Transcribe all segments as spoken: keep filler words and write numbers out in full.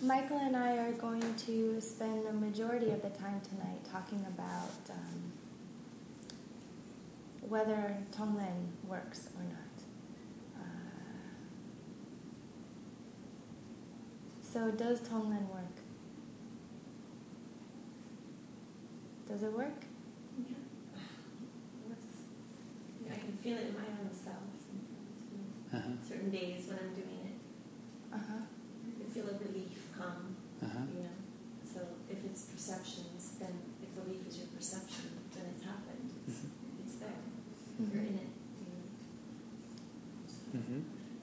Michael and I are going to spend the majority of the time tonight talking about um, whether Tonglen works or not. Uh, so does Tonglen work? Does it work? Yeah. I can feel it in my own self. Uh-huh. Certain days when I'm doing it. Uh-huh. I can feel a relief come. Uh-huh. You know. So if it's perceptions, then if relief is your perception, then it's happened. It's, Mm-hmm. it's there. Mm-hmm. You're in it. You know. Mm-hmm.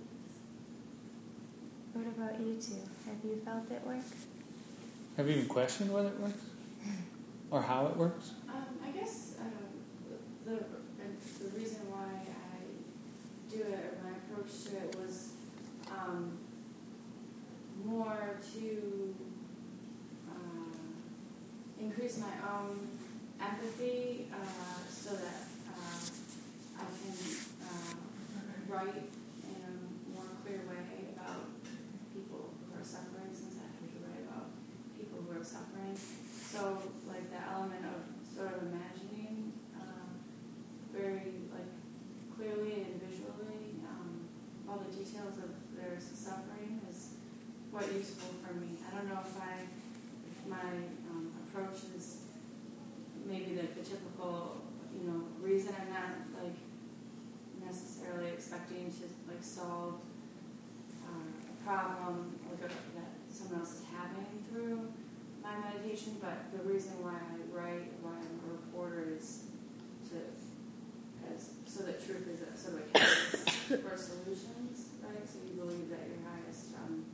What about you two? Have you felt it work? Have you even questioned whether it works? Or how it works? Um, I guess um, the, the reason why I do it, or my approach to it, was um, more to uh, increase my own empathy uh, so that uh, I can uh, write in a more clear way about people who are suffering, since I have to write about people who are suffering. So, like, the element of sort of imagining um, very, like, clearly and visually um, all the details of their suffering is quite useful for me. I don't know if I, if my um, approach is maybe the, the typical, you know, reason. I'm not, like, necessarily expecting to, like, solve uh, a problem like a, that someone else is having through my meditation, but the reason why I write, why I'm a reporter, is to, as so that truth is a, sort of a catalyst for solutions, right? So you believe that your highest, um,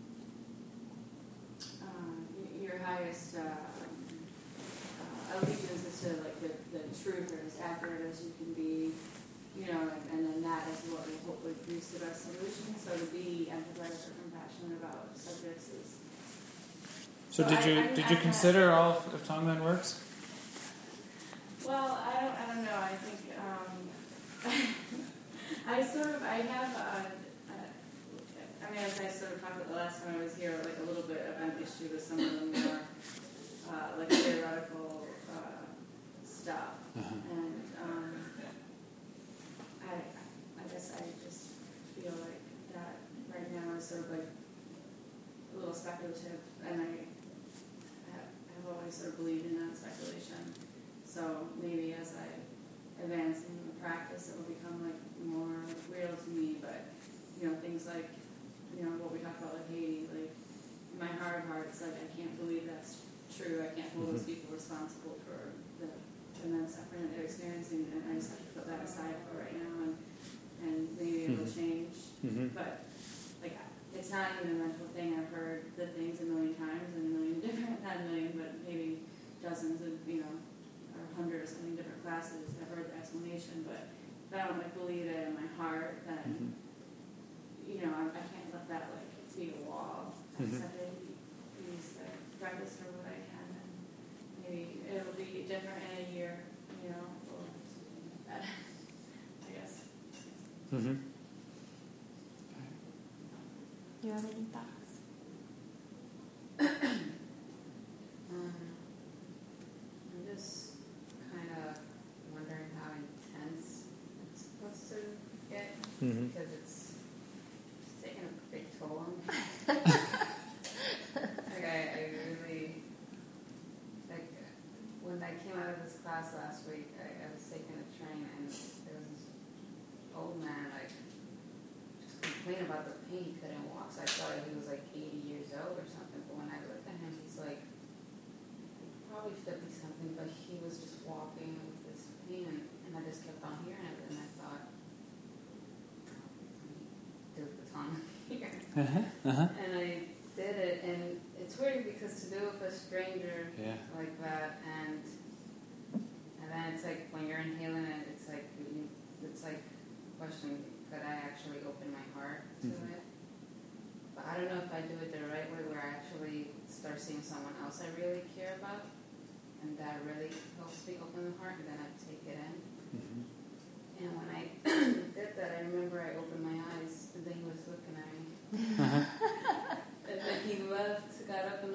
uh, your highest uh, uh, allegiance is to, like, the, the truth, or as accurate as you can be, you know, and, and then that is what we hope would produce the best solution. So to be empathetic or compassionate about subjects is. So, So did I, you I, did I, you I, consider all of, if Tonglen works? Well, I don't, I don't know. I think um, I sort of, I have, a, a, I mean, as I sort of talked about the last time I was here, like a little bit of an issue with some of the more, uh, like, theoretical uh, stuff. Uh-huh. And um, I, I guess I just feel like that right now is sort of like a little speculative, and I I've always sort of believed in that speculation. So maybe as I advance in the practice, it will become, like, more real to me. But, you know, things like, you know, what we talked about with Haiti, like, in my heart of hearts, like, I can't believe that's true. I can't hold those people responsible for the immense suffering that they're experiencing, and I just have to put that aside for right now, and, and maybe it'll change. Mm-hmm. But, like, it's not even a mental thing. I've heard the things a million times in a million different, not a million, but maybe dozens of, you know, or hundreds, I mean, different classes. I've heard the explanation, but if I don't, like, believe it in my heart, then, Mm-hmm. you know, I, I can't let that, like, be a wall. I just Mm-hmm. have to use the practice for what I can, and maybe it'll be different in a year, you know, or that, I guess. Mm-hmm. Do you have any thoughts? um, I'm just kind of wondering how intense it's supposed to get, Mm-hmm. because it's, it's taking a big toll on me. Like, I, I really, like, when I came out of this class last week, I, I was taking a train, and there was this old man, like, just complaining about the pain. He couldn't walk, so I thought he was like eighty years old or something. But when I looked at him, he's like probably fifty something, but he was just walking with this pain, and, and I just kept on hearing it, and I thought, do the tongue here. Uh-huh. Uh-huh. And I did it, and it's weird because to do it with a stranger Yeah. like that, and and then it's like when you're inhaling it, it's like you, it's like questioning, could I actually open my heart to Mm-hmm. it? But I don't know if I do it the right way, where I actually start seeing someone else I really care about, and that really helps me open the heart, and then I take it in. Mm-hmm. And when I did that, I remember I opened my eyes, and then he was looking at me. Uh-huh. And then he left, got up and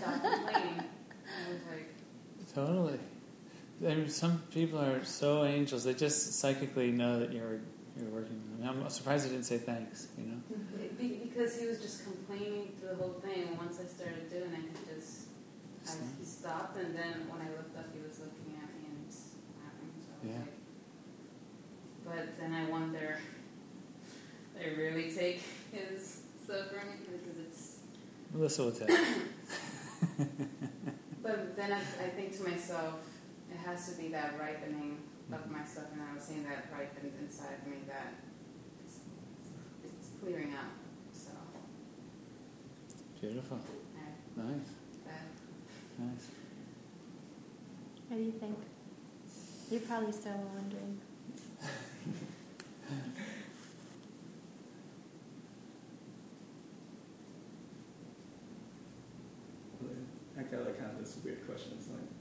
stop complaining. I was like, Totally. I mean, some people are so angels; they just psychically know that you're you're working. I mean, I'm surprised he didn't say thanks. You know. Be- because he was just complaining through the whole thing. And once I started doing it, he just I, he stopped, and then when I looked up, he was looking at me and laughing. So I was Yeah. like, but then I wonder, I really take his suffering because it's. Melissa will tell. But then I, I think to myself, it has to be that ripening of my stuff, and I was seeing that ripened inside me that it's, it's clearing out. So. Beautiful. I, Nice. that, Nice. What do you think? You're probably still wondering. I got like kind of this weird question. It's like,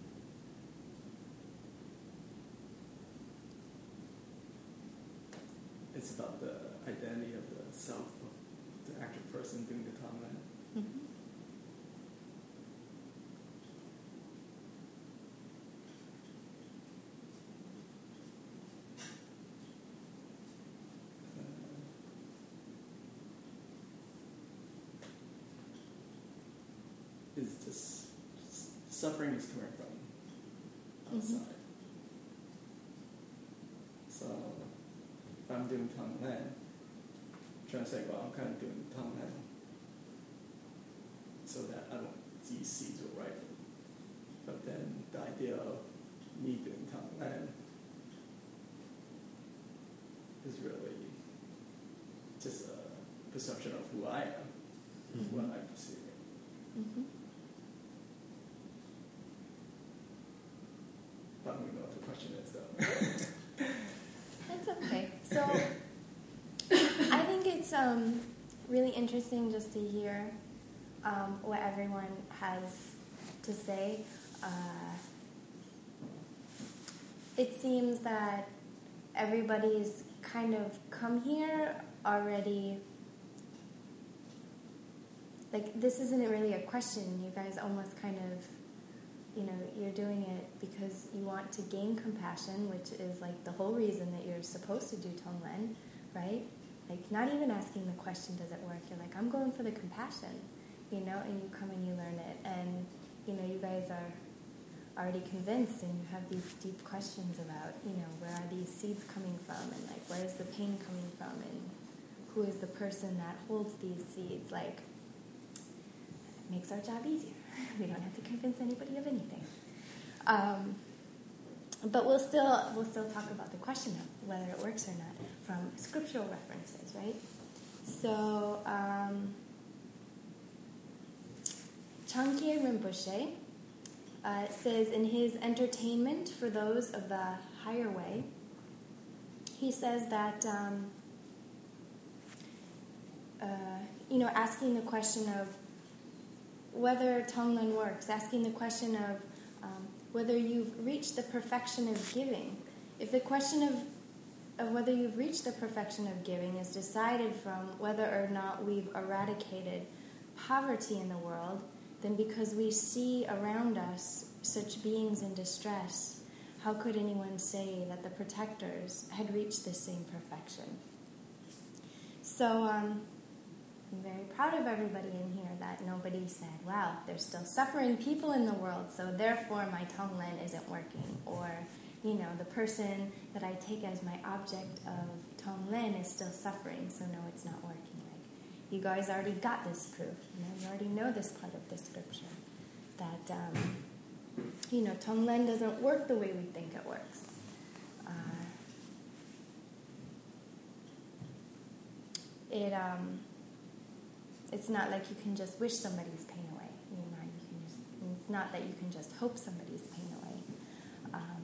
it's about the identity of the self of the actual person doing the Tonglen. Mm-hmm. Uh, is this suffering is coming from outside? Mm-hmm. So if I'm doing Tonglen, I'm trying to say, well, I'm kind of doing Tonglen so that I don't these seeds will ripen. But then the idea of me doing Tonglen is really just a perception of who I am, Mm-hmm. what I'm perceiving. Mm-hmm. I don't even know what the question is, though. That's okay. So I think it's um, really interesting just to hear um, what everyone has to say. Uh, it seems that everybody's kind of come here already. Like, this isn't really a question. You guys almost kind of, you know, you're doing it because you want to gain compassion, which is like the whole reason that you're supposed to do Tonglen, right? Like, not even asking the question, does it work? You're like, I'm going for the compassion, you know, and you come and you learn it. And, you know, you guys are already convinced and you have these deep questions about, you know, where are these seeds coming from and, like, where is the pain coming from and who is the person that holds these seeds? Like, it makes our job easier. We don't have to convince anybody of anything. Um, but we'll still we'll still talk about the question of whether it works or not from scriptural references, right? So, um, Changyur Rinpoche uh, says in his Entertainment for Those of the Higher Way, he says that, um, uh, you know, asking the question of whether Tonglen works, asking the question of um, whether you've reached the perfection of giving. If the question of, of whether you've reached the perfection of giving is decided from whether or not we've eradicated poverty in the world, then because we see around us such beings in distress, how could anyone say that the protectors had reached the same perfection? So, um, I'm very proud of everybody in here that nobody said, wow, there's still suffering people in the world, so therefore my Tonglen isn't working. Or, you know, the person that I take as my object of Tonglen is still suffering, so no, it's not working. Like, you guys already got this proof. You know, you already know this part of the scripture. That, um, you know, Tonglen doesn't work the way we think it works. Uh, it, um... It's not like you can just wish somebody's pain away. You know, you can just, it's not that you can just hope somebody's pain away. Um,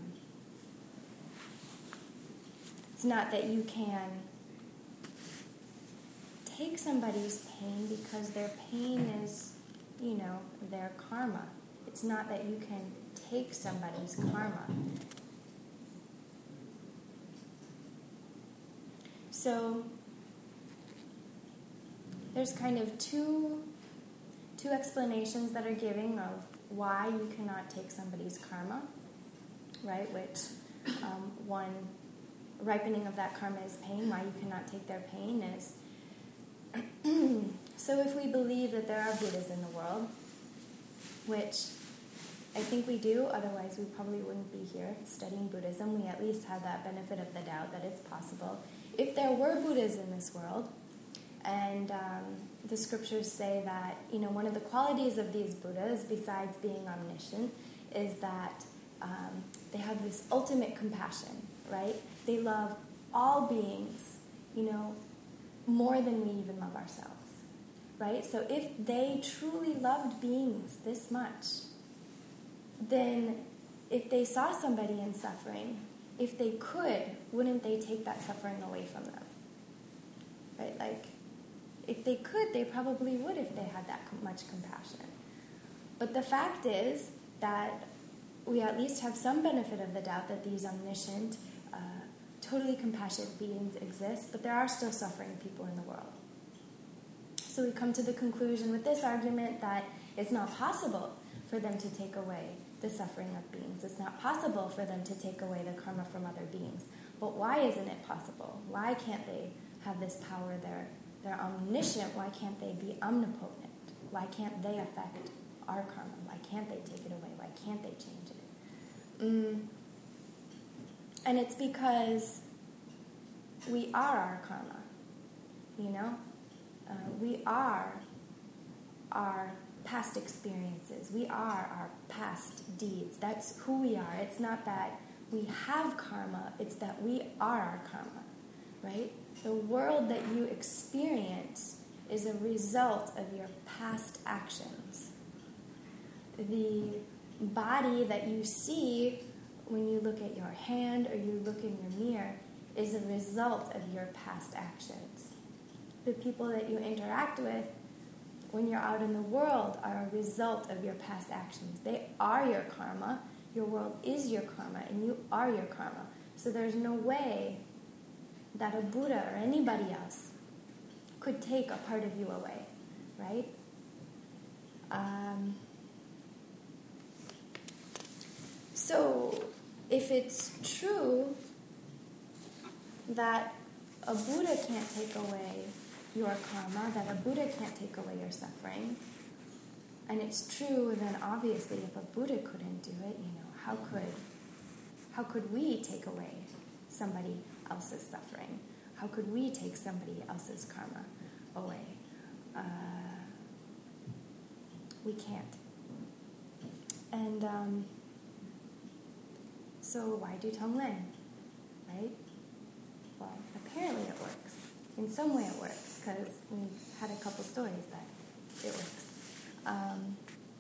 it's not that you can take somebody's pain because their pain is, you know, their karma. It's not that you can take somebody's karma. So there's kind of two two two explanations that are giving of why you cannot take somebody's karma, right? Which um, one ripening of that karma is pain. Why you cannot take their pain is so if we believe that there are Buddhas in the world, which I think we do, otherwise we probably wouldn't be here studying Buddhism. We at least have that benefit of the doubt that it's possible. If there were Buddhas in this world, and um, the scriptures say that, you know, one of the qualities of these Buddhas, besides being omniscient, is that um, they have this ultimate compassion, right? They love all beings, you know, more than we even love ourselves, right? So if they truly loved beings this much, then if they saw somebody in suffering, if they could, wouldn't they take that suffering away from them? Right? Like, if they could, they probably would if they had that much compassion. But the fact is that we at least have some benefit of the doubt that these omniscient, uh, totally compassionate beings exist, but there are still suffering people in the world. So we come to the conclusion with this argument that it's not possible for them to take away the suffering of beings. It's not possible for them to take away the karma from other beings. But why isn't it possible? Why can't they have this power? They're, they're omniscient. Why can't they be omnipotent? Why can't they affect our karma? Why can't they take it away? Why can't they change it? Mm. And it's because we are our karma, you know? Uh, we are our past experiences. We are our past deeds. That's who we are. It's not that we have karma, it's that we are our karma, right? The world that you experience is a result of your past actions. The body that you see when you look at your hand or you look in your mirror is a result of your past actions. The people that you interact with when you're out in the world are a result of your past actions. They are your karma. Your world is your karma, and you are your karma. So there's no way that a Buddha or anybody else could take a part of you away, right? Um, so if it's true that a Buddha can't take away your karma, that a Buddha can't take away your suffering, and it's true, then obviously if a Buddha couldn't do it, you know, how could how could we take away somebody else's suffering? How could we take somebody else's karma away? Uh, we can't. And um, so why do Tonglen, right? Well, apparently it works. In some way it works, because we had a couple stories that it works. Um,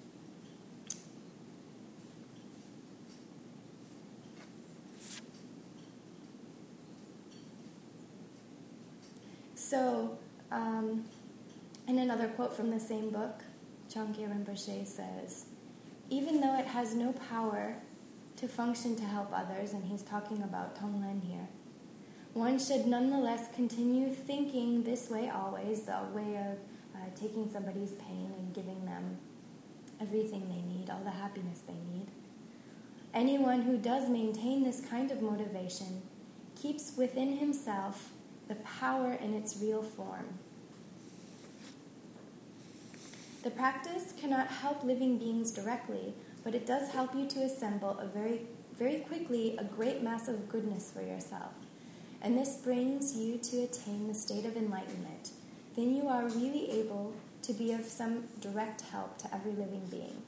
so, um, in another quote from the same book, Changkye Rinpoche says, even though it has no power to function to help others, and he's talking about Tonglen here, one should nonetheless continue thinking this way always, the way of uh, taking somebody's pain and giving them everything they need, all the happiness they need. Anyone who does maintain this kind of motivation keeps within himself the power in its real form. The practice cannot help living beings directly, but it does help you to assemble a very, very quickly a great mass of goodness for yourself. And this brings you to attain the state of enlightenment. Then you are really able to be of some direct help to every living being.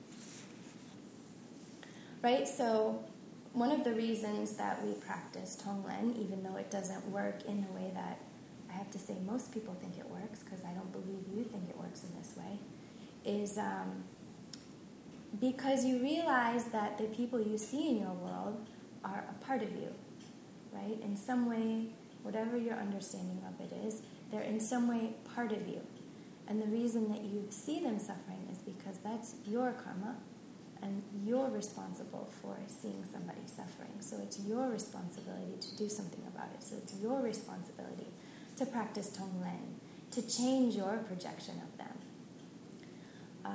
Right? So one of the reasons that we practice Tonglen, even though it doesn't work in the way that I have to say most people think it works, because I don't believe you think it works in this way, is um, because you realize that the people you see in your world are a part of you. Right? In some way, whatever your understanding of it is, they're in some way part of you. And the reason that you see them suffering is because that's your karma, and you're responsible for seeing somebody suffering. So it's your responsibility to do something about it. So it's your responsibility to practice Tonglen, to change your projection of them. uh,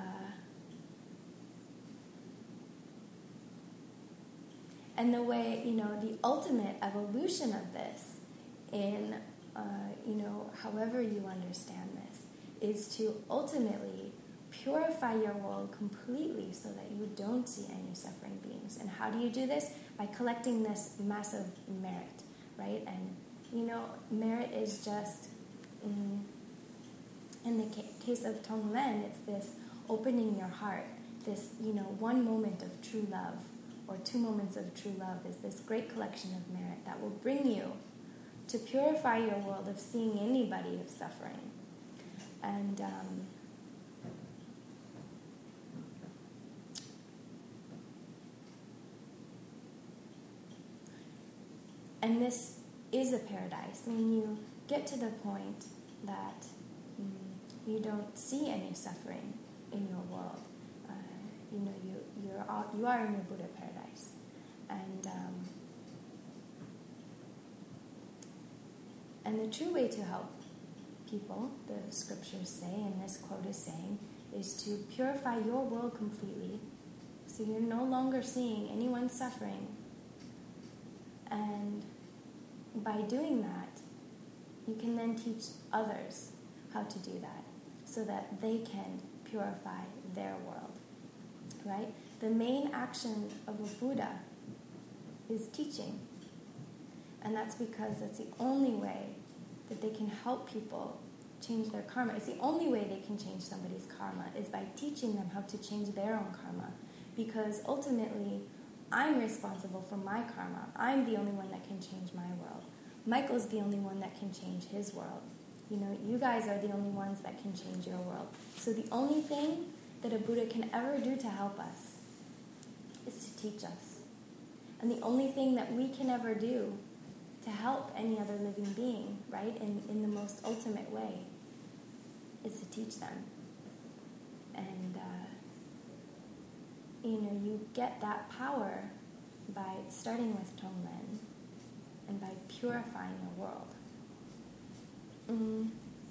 and the way, you know, the ultimate evolution of this in, uh, you know, however you understand this, is to ultimately purify your world completely so that you don't see any suffering beings. And how do you do this? By collecting this massive merit, right? And, you know, merit is just, mm, in the ca- case of Tonglen, it's this opening your heart, this, you know, one moment of true love, or two moments of true love is this great collection of merit that will bring you to purify your world of seeing anybody of suffering. And um, and this is a paradise. When you get to the point that mm, you don't see any suffering in your world, uh, you know, you you're all, you are in your Buddha paradise, and um, and the true way to help people, the scriptures say, and this quote is saying, is to purify your world completely, so you're no longer seeing anyone suffering. And by doing that, you can then teach others how to do that, so that they can purify their world, right? The main action of a Buddha is teaching. And that's because that's the only way that they can help people change their karma. It's the only way they can change somebody's karma, is by teaching them how to change their own karma. Because ultimately, I'm responsible for my karma. I'm the only one that can change my world. Michael's the only one that can change his world. You know, you guys are the only ones that can change your world. So the only thing that a Buddha can ever do to help us is to teach us. And the only thing that we can ever do to help any other living being, right, in, in the most ultimate way, is to teach them. And, uh, you know, you get that power by starting with Tonglen and by purifying your world. Mm.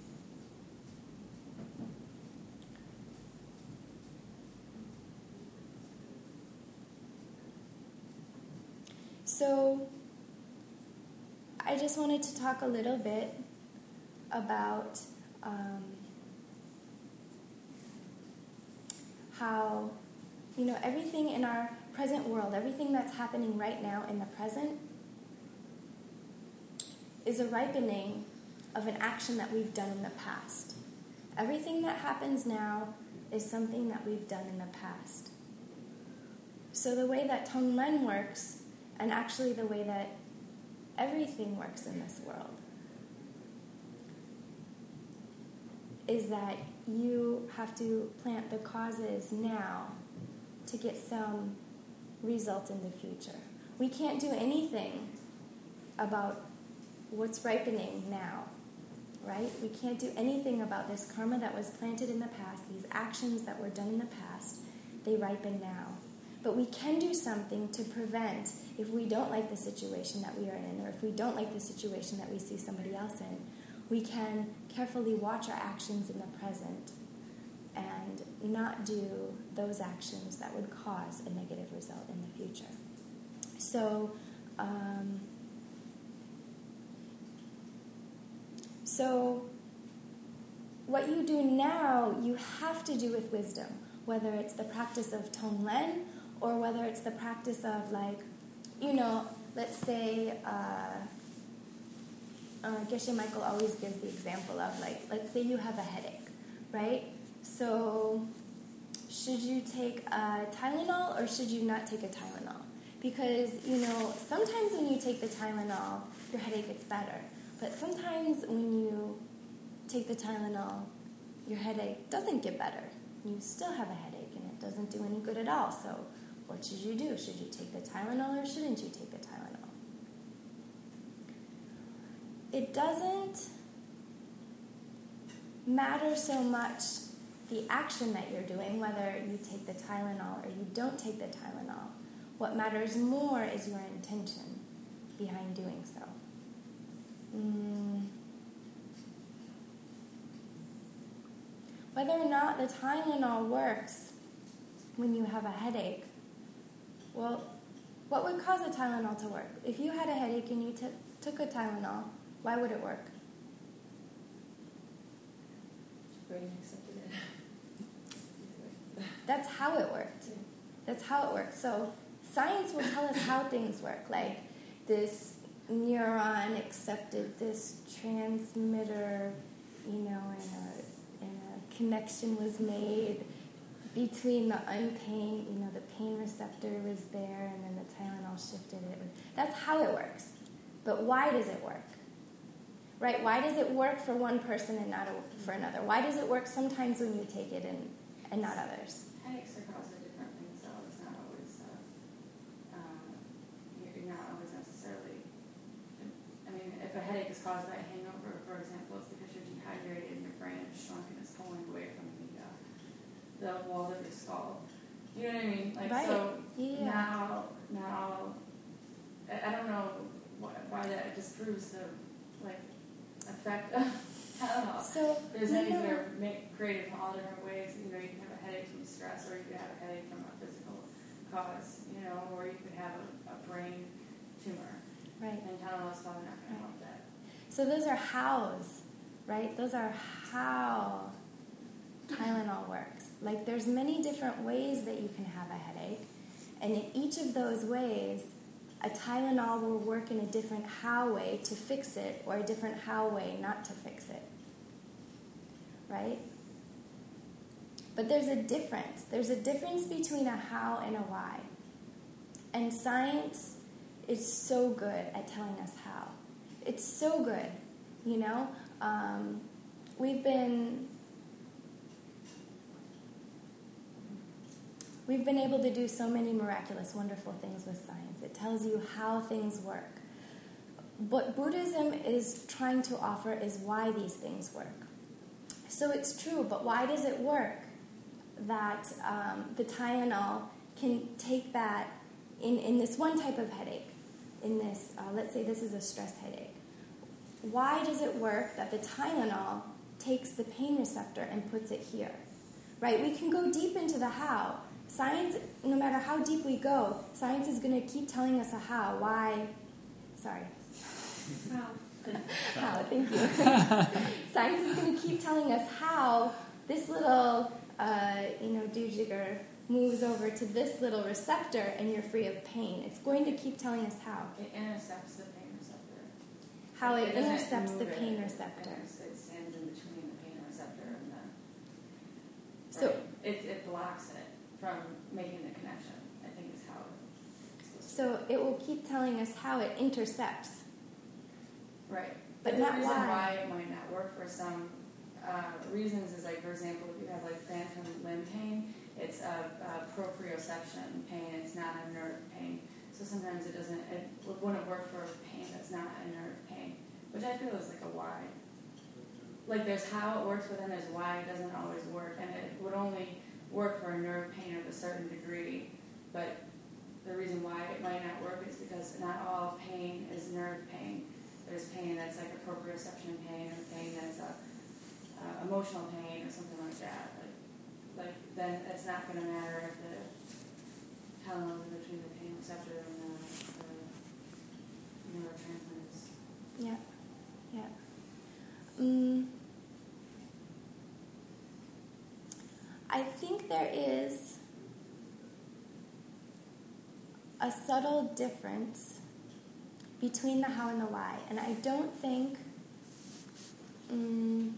So, I just wanted to talk a little bit about um, how, you know, everything in our present world, everything that's happening right now in the present, is a ripening of an action that we've done in the past. Everything that happens now is something that we've done in the past. So the way that Tonglen works, and actually the way that everything works in this world, is that you have to plant the causes now to get some result in the future. We can't do anything about what's ripening now, right? We can't do anything about this karma that was planted in the past, these actions that were done in the past, they ripen now. But we can do something to prevent, if we don't like the situation that we are in, or if we don't like the situation that we see somebody else in, we can carefully watch our actions in the present and not do those actions that would cause a negative result in the future. So, um, so what you do now, you have to do with wisdom, whether it's the practice of Tonglen, or whether it's the practice of, like, you know, let's say, uh, uh, Geshe Michael always gives the example of, like, let's say you have a headache, right? So, should you take a Tylenol or should you not take a Tylenol? Because, you know, sometimes when you take the Tylenol, your headache gets better. But sometimes when you take the Tylenol, your headache doesn't get better. You still have a headache and it doesn't do any good at all. So, what should you do? Should you take the Tylenol or shouldn't you take the Tylenol? It doesn't matter so much the action that you're doing, whether you take the Tylenol or you don't take the Tylenol. What matters more is your intention behind doing so. Mm. whether or not the Tylenol works when you have a headache. Well, what would cause a Tylenol to work? If you had a headache and you t- took a Tylenol, why would it work? Your brain accepted it. That's how it worked. Yeah. That's how it works. So science will tell us how things work. Like this neuron accepted this transmitter, you know, and a, and a connection was made between the unpain, you know, the pain receptor was there, and then the Tylenol shifted it. That's how it works. But why does it work? Right? Why does it work for one person and not for another? Why does it work sometimes when you take it and, and not others? Headaches are caused by different things, so it's not always, uh, uh, you're not always necessarily, I mean, if a headache is caused by a hangover, for example, it's because you're dehydrated and your brain is shrunk and it's pulling away from the, uh, the wall of your skull. You know what I mean? Like, Right. so, Yeah. now, now, I, I don't know why, why that disproves the, like, effect of, I don't know. So, There's you headaches know- that are make, created from all different ways. You know, you can have a headache from stress, or you could have a headache from a physical cause, you know, or you could have a, a brain tumor. right. And Tylenol's probably not going to help that. So those are hows, right? Those are how Tylenol works. Like there's many different ways that you can have a headache, and in each of those ways, a Tylenol will work in a different how way to fix it, or a different how way not to fix it, right? But there's a difference. There's a difference between a how and a why. And science is so good at telling us how. It's so good, you know? Um, we've been... We've been able to do so many miraculous, wonderful things with science. It tells you how things work. What Buddhism is trying to offer is why these things work. So it's true, but why does it work that um, the Tylenol can take that in, in this one type of headache, in this, uh, let's say this is a stress headache. Why does it work that the Tylenol takes the pain receptor and puts it here? Right? We can go deep into the how. Science, no matter how deep we go, science is going to keep telling us a how. Why? Sorry. Wow. How, thank you. Science is going to keep telling us how this little, uh, you know, doojigger moves over to this little receptor and you're free of pain. It's going to keep telling us how. It intercepts the pain receptor. How it, It doesn't intercepts the move pain it. receptor. It stands in between the pain receptor and the... So, right. it, it blocks it from making the connection, I think is how it's supposed to so it will keep telling us how it intercepts. Right. But But, not the reason why. why it might not work for some uh, reasons is, like, for example, if you have, like, phantom limb pain, it's a, a proprioception pain, it's not a nerve pain. So sometimes it doesn't, it wouldn't work for pain that's not a nerve pain, which I feel is like a why. Like, there's how it works, but then there's why it doesn't always work, and it would only work for a nerve pain of a certain degree, but the reason why it might not work is because not all pain is nerve pain. There's pain that's like a proprioception pain, or pain that's a uh, emotional pain, or something like that. Like, like then it's not going to matter if the Tylenol is in between the pain receptor and the, the neurotransmitters. Yeah, yeah. Mm. I think there is a subtle difference between the how and the why, and I don't think mm,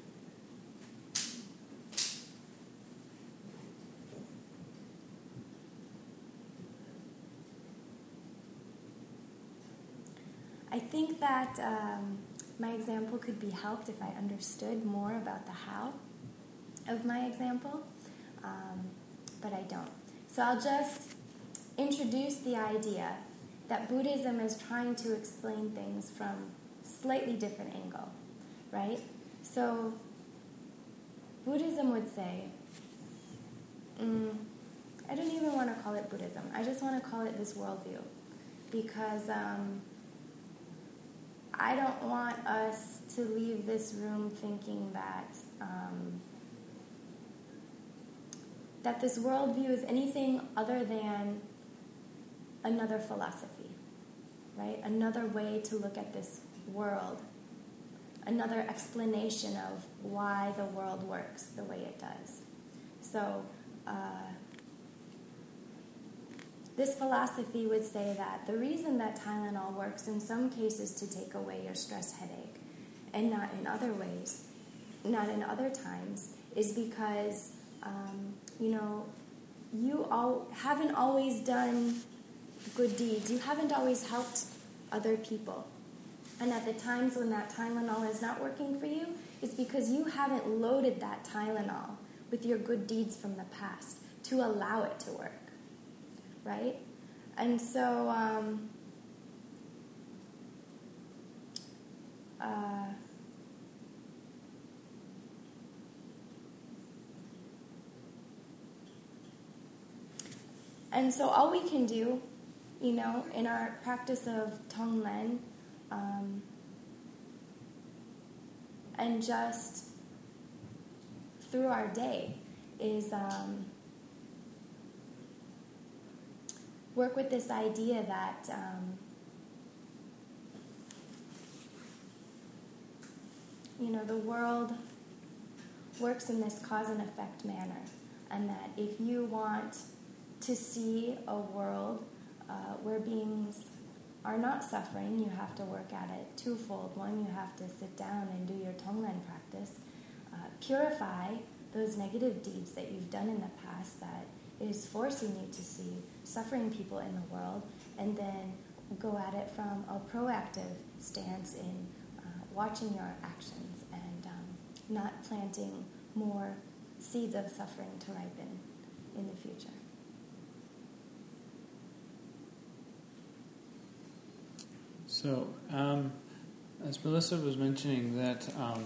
I think that um, my example could be helped if I understood more about the how of my example, um, but I don't. So I'll just introduce the idea that Buddhism is trying to explain things from slightly different angle, right? So Buddhism would say, mm, I don't even want to call it Buddhism. I just want to call it this worldview, because um, I don't want us to leave this room thinking that um, that this worldview is anything other than another philosophy, right? Another way to look at this world, another explanation of why the world works the way it does. So, uh, this philosophy would say that the reason that Tylenol works in some cases to take away your stress headache and not in other ways, not in other times, is because, um, you know, you all haven't always done good deeds. You haven't always helped other people. And at the times when that Tylenol is not working for you, it's because you haven't loaded that Tylenol with your good deeds from the past to allow it to work. Right? And so, um, uh, and so all we can do, you know, in our practice of Tonglen, um, and just through our day, is um, work with this idea that um, you know, the world works in this cause and effect manner, and that if you want to see a world uh, where beings are not suffering, you have to work at it twofold. One, you have to sit down and do your Tonglen practice, uh, purify those negative deeds that you've done in the past that is forcing you to see suffering people in the world, and then go at it from a proactive stance in uh, watching your actions and um, not planting more seeds of suffering to ripen in the future. So, um, as Melissa was mentioning, that um,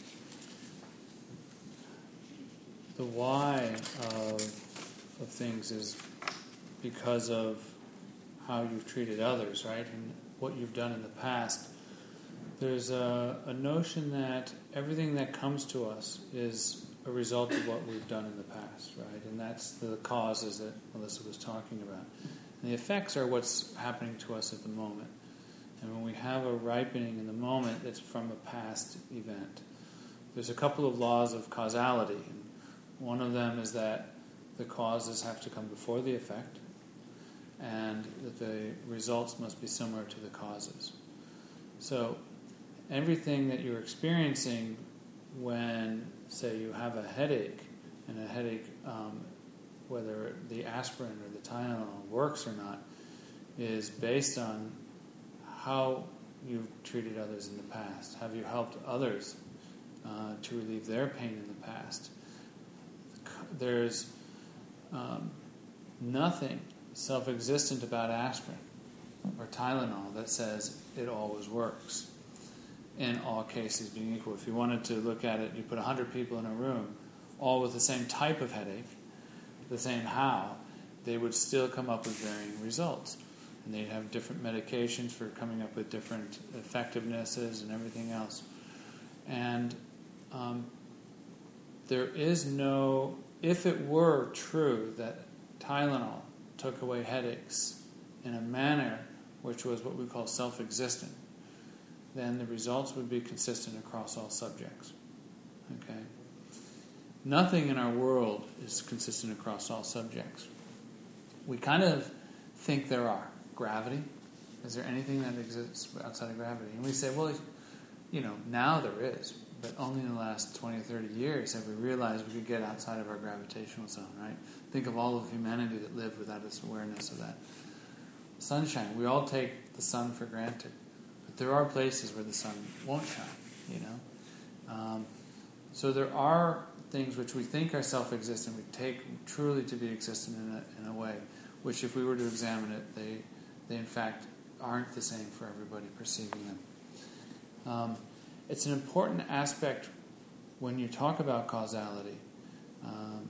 the why of, of things is because of how you've treated others, right? And what you've done in the past. There's a, a notion that everything that comes to us is a result of what we've done in the past, right? And that's the causes that Melissa was talking about. And the effects are what's happening to us at the moment. And when we have a ripening in the moment that's from a past event, there's a couple of laws of causality. And one of them is that the causes have to come before the effect, and that the results must be similar to the causes. So everything that you're experiencing when, say, you have a headache, and a headache, um, whether the aspirin or the Tylenol works or not, is based on how you've treated others in the past. Have you helped others uh, to relieve their pain in the past? There's um, nothing self-existent about aspirin or Tylenol that says it always works in all cases being equal. If you wanted to look at it, you put one hundred people in a room, all with the same type of headache, the same how, they would still come up with varying results. And they'd have different medications for coming up with different effectivenesses and everything else. And um, there is no, if it were true that Tylenol took away headaches in a manner which was what we call self-existent, then the results would be consistent across all subjects. Okay? Nothing in our world is consistent across all subjects. We kind of think there are. Gravity. Is there anything that exists outside of gravity? And we say, well, you know, now there is, but only in the last twenty or thirty years have we realized we could get outside of our gravitational zone, right? Think of all of humanity that lived without this awareness of that. Sunshine. We all take the sun for granted. But there are places where the sun won't shine, you know? Um, so there are things which we think are self-existent, we take truly to be existent in a, in a way, which if we were to examine it, they, they in fact aren't the same for everybody perceiving them. Um, it's an important aspect when you talk about causality. Um,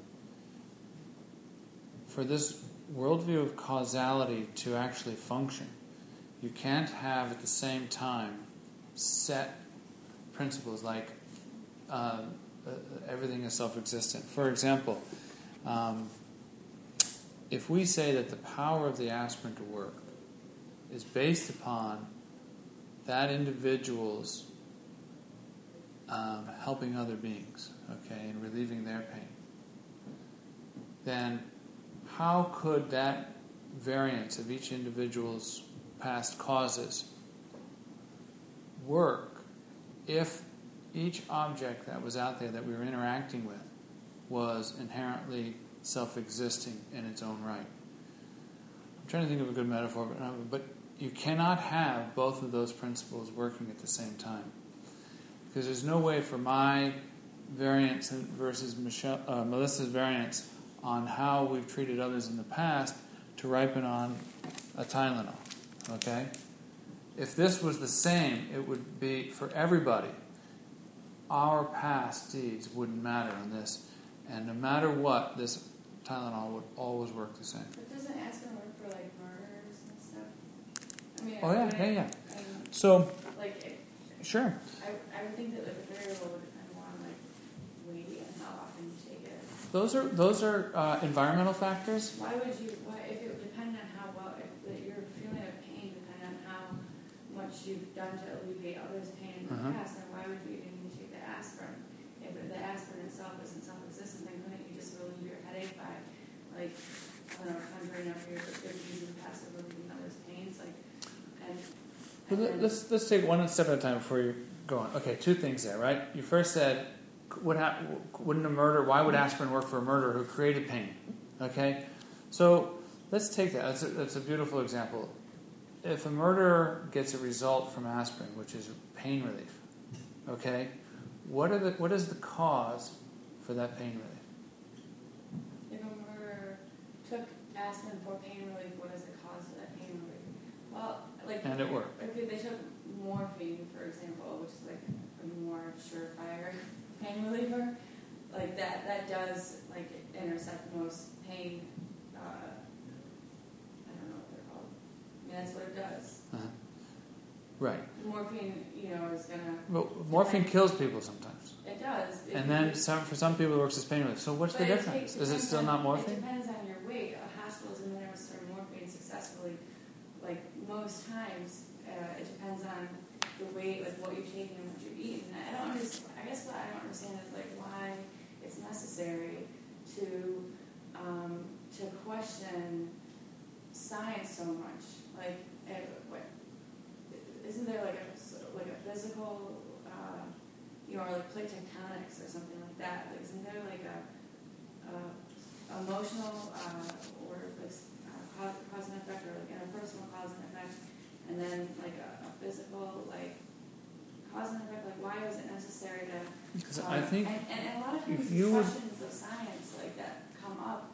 for this worldview of causality to actually function, you can't have at the same time set principles like uh, uh, everything is self-existent. For example, um, if we say that the power of the aspirin to work is based upon that individual's um, helping other beings, okay, and relieving their pain, then how could that variance of each individual's past causes work if each object that was out there that we were interacting with was inherently self-existing in its own right? I'm trying to think of a good metaphor, but, no, but you cannot have both of those principles working at the same time. Because there's no way for my variance versus Michelle, uh, Melissa's variance on how we've treated others in the past to ripen on a Tylenol. Okay? If this was the same, it would be for everybody. Our past deeds wouldn't matter on this. And no matter what, this Tylenol would always work the same. But doesn't aspirin work for like murders and stuff? I mean, Oh, yeah, would yeah, it- yeah. I mean, So, like, it, sure. I, I would think that like a variable would depend more on like weight and how often you take it. Those are those are uh, environmental factors. Why would you? Why if it would depend on how well if that your feeling of pain depend on how much you've done to alleviate others' pain in the Uh-huh. past, then why would you even need to take the aspirin? If the aspirin itself isn't self-existent, then couldn't you just relieve your headache by like I don't know conjuring up your good deeds in the past of relieving others' pains, like and. Well, and let- then- let's let's take one step at a time before you go on. Okay, two things there, right? You first said, would ha- wouldn't a murder? Why would aspirin work for a murderer who created pain? Okay, so let's take that. That's a, that's a beautiful example. If a murderer gets a result from aspirin, which is pain relief, okay, what are the what is the cause for that pain relief? If a murderer took aspirin for pain relief, what is the cause of that pain relief? Well, like And it worked. if they took morphine, for example, which is like a more surefire pain reliever, like that, that does like intercept most pain. Uh, I don't know what they're called. I mean, that's what it does. Uh-huh. Right. Morphine, you know, is gonna. Well, morphine kills people sometimes, It does. It- and then some, for some people it works as pain relief. So what's the But it difference? takes- Is it depends still on- not It morphine? depends on your weight. A hospital's administering morphine successfully. Like most times, uh, it depends on the weight, like what you're taking and what you're eating. I don't understand. I guess what I don't understand is like why it's necessary to um, to question science so much. Like, it, what, isn't there like a like a physical, uh, you know, or like plate tectonics or something like that? Like, isn't there like a, a emotional uh, or like uh, cause, cause and effect, or like interpersonal cause and effect, and then like a, a physical like cause and effect? Like, why was it necessary to? Because Um, I think and, and, and a lot of times if these you would- questions of science like that come up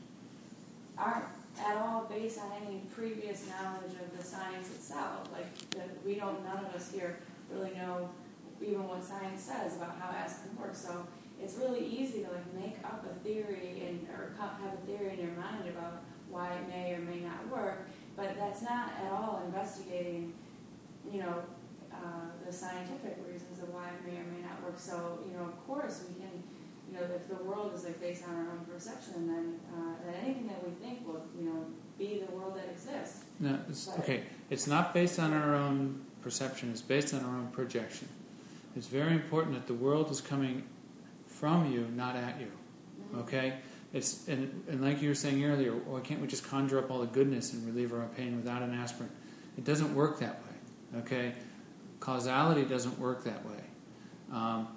aren't at all based on any previous knowledge of the science itself. Like that we don't, none of us here really know even what science says about how aspirin works. So it's really easy to like make up a theory and or have a theory in your mind about why it may or may not work, but that's not at all investigating, you know, uh, the scientific reasons of why it may or may not work. So, you know, of course we can, you know, if the world is like based on our own perception, then uh, then anything that we think will, you know, be the world that exists. no, it's, But- okay. It's not based on our own perception. It's based on our own projection. It's very important that the world is coming from you, not at you. Mm-hmm. Okay? It's and, and like you were saying earlier, why can't we just conjure up all the goodness and relieve our pain without an aspirin? It doesn't work that way. Okay? Causality doesn't work that way. Um,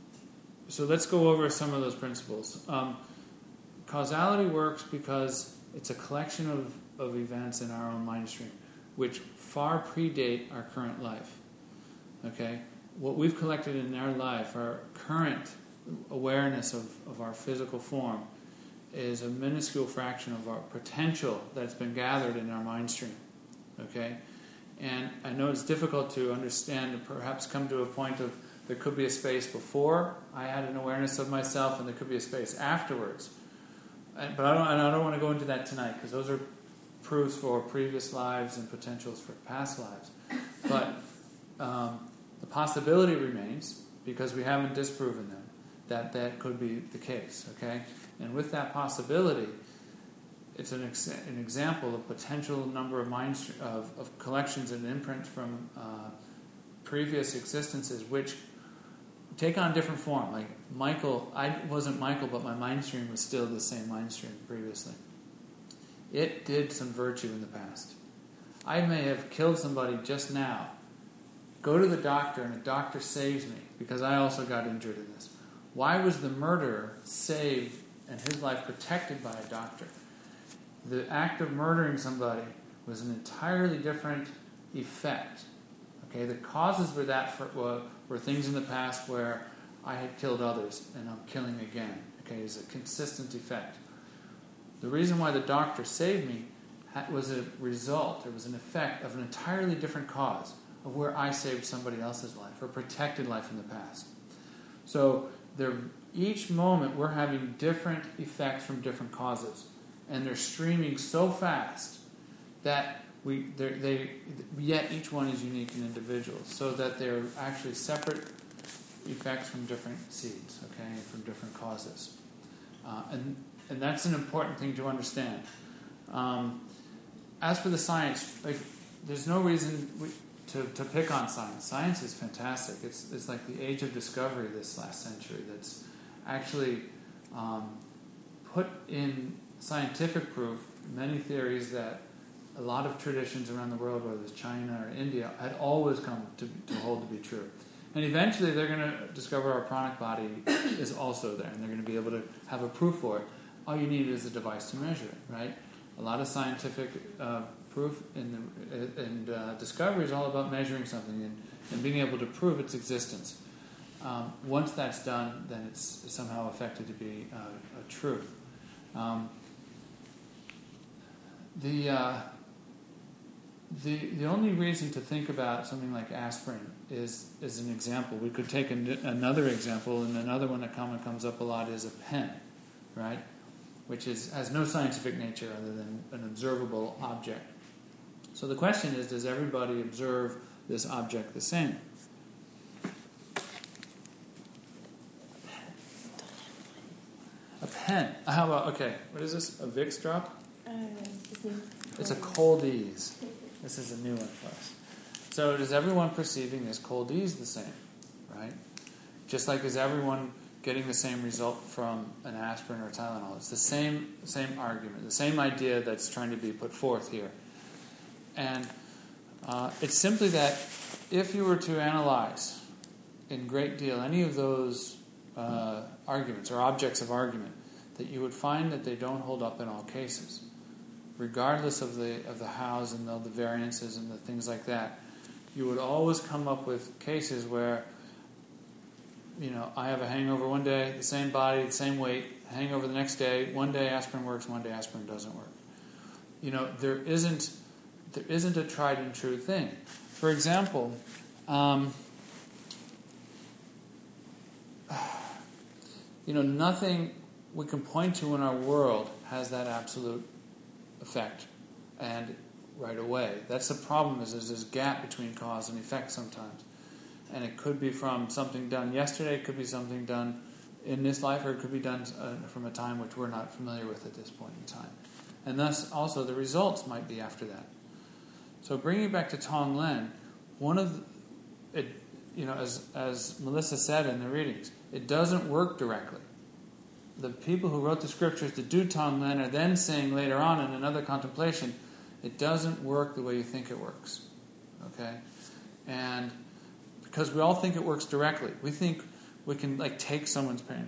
so let's go over some of those principles. Um, causality works because it's a collection of, of events in our own mind stream, which far predate our current life. Okay? What we've collected in our life, our current awareness of, of our physical form, is a minuscule fraction of our potential that's been gathered in our mind stream. Okay? And I know it's difficult to understand and perhaps come to a point of there could be a space before I had an awareness of myself, and there could be a space afterwards. And, but I don't, and I don't want to go into that tonight, because those are proofs for previous lives and potentials for past lives. But um, the possibility remains, because we haven't disproven them, that that could be the case. Okay, and with that possibility, it's an ex- an example of potential number of mind st- of, of collections and imprints from uh, previous existences, which take on different form. Like Michael, I wasn't Michael, but my mind stream was still the same mind stream previously. It did some virtue in the past. I may have killed somebody just now. Go to the doctor, and the doctor saves me because I also got injured in this. Why was the murderer saved and his life protected by a doctor? The act of murdering somebody was an entirely different effect. Okay, the causes were that for, were, were things in the past where I had killed others and I'm killing again. Okay, it's a consistent effect. The reason why the doctor saved me was a result, it was an effect of an entirely different cause of where I saved somebody else's life or protected life in the past. So there, each moment we're having different effects from different causes, and they're streaming so fast that we they yet each one is unique and individual, so that they're actually separate effects from different seeds, okay, from different causes, uh, and and that's an important thing to understand. Um, as for the science, like there's no reason we, to to pick on science. Science is fantastic. It's it's like the age of discovery this last century. That's actually um, put in scientific proof many theories that a lot of traditions around the world, whether it's China or India, had always come to, to hold to be true. And eventually they're going to discover our pranic body is also there, and they're going to be able to have a proof for it. All you need is a device to measure it, right? A lot of scientific uh, proof in the, and uh, discovery is all about measuring something and, and being able to prove its existence. Um, once that's done, then it's somehow affected to be uh, a truth. Um, the uh, the the only reason to think about something like aspirin is is an example. We could take an, another example, and another one that common comes up a lot is a pen, right? Which is has no scientific nature other than an observable object. So the question is, does everybody observe this object the same? A pen. How about, okay, what is this? A Vicks drop? Uh, It's a Cold-Ease. This is a new one for us. So is everyone perceiving this Cold-Ease the same, right? Just like is everyone getting the same result from an aspirin or Tylenol? It's the same same argument, the same idea that's trying to be put forth here. And uh, it's simply that if you were to analyze in great deal any of those uh, arguments or objects of argument, that you would find that they don't hold up in all cases. Regardless of the of the hows and the, the variances and the things like that, you would always come up with cases where, you know, I have a hangover one day, the same body, the same weight, hangover the next day, one day aspirin works, one day aspirin doesn't work. You know, there isn't there isn't a tried and true thing. For example, um, you know, nothing we can point to in our world has that absolute effect and right away. That's the problem, is there's this gap between cause and effect sometimes. And it could be from something done yesterday, it could be something done in this life, or it could be done uh, from a time which we're not familiar with at this point in time. And thus also the results might be after that. So bringing it back to Tonglen, one of the, it, you know, as as Melissa said in the readings, it doesn't work directly. The people who wrote the scriptures to do Tonglen are then saying later on in another contemplation, it doesn't work the way you think it works. Okay? And because we all think it works directly. We think we can like take someone's pain.